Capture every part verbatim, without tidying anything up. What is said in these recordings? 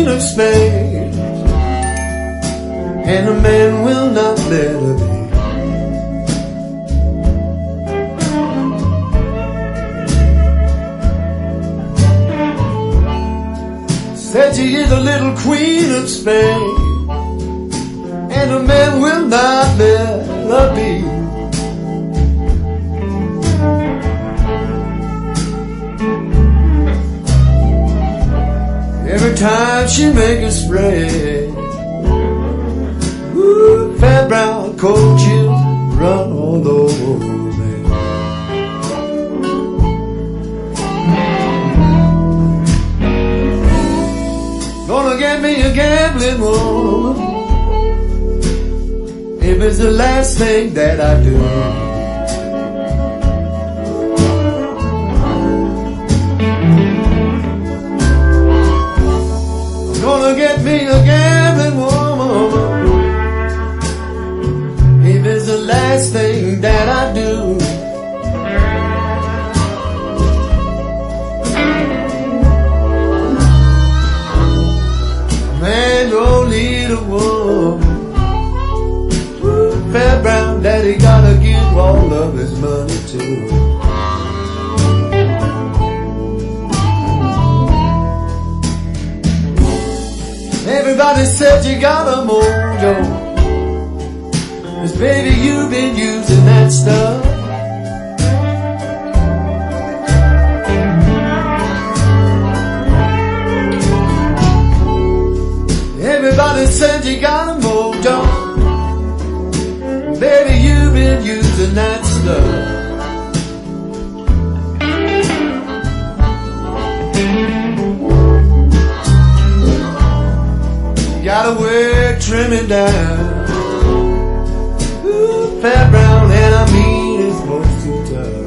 queen of spades, and a man will not let her be. Said she is a little queen of spades, and a man will not let her be. Every time she make a spread, ooh, fat brown cold chills run all over me. Gonna get me a gambling woman, if it's the last thing that I do. Gonna get me a gambling woman, if it's the last thing that I do. Man don't need a woman, fat brown daddy gotta give all of his money to. Everybody said you got a mojo, 'cause baby you've been using that stuff. Everybody said you got a mojo, baby you've been using that stuff. Gotta wear trimming down, ooh, fat brown, and I mean it's much too tough.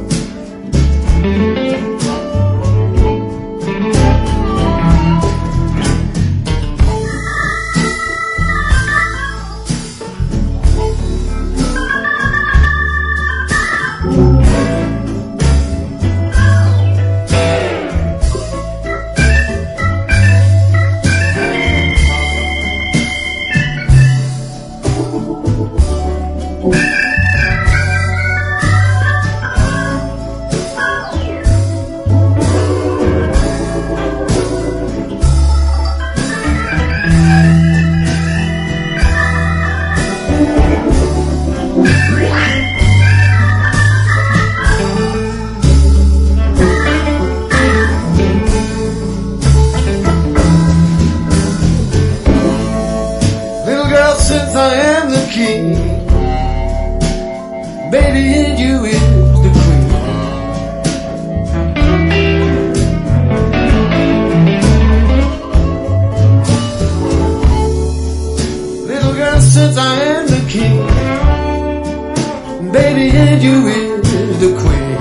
Since I am the king, baby in you is the queen. Little girl, since I am the king, baby in you is the queen.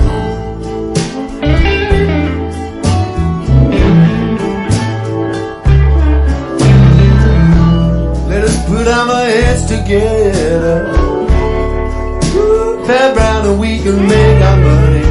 Put our heads together, ooh, fat brown, and we can make our money.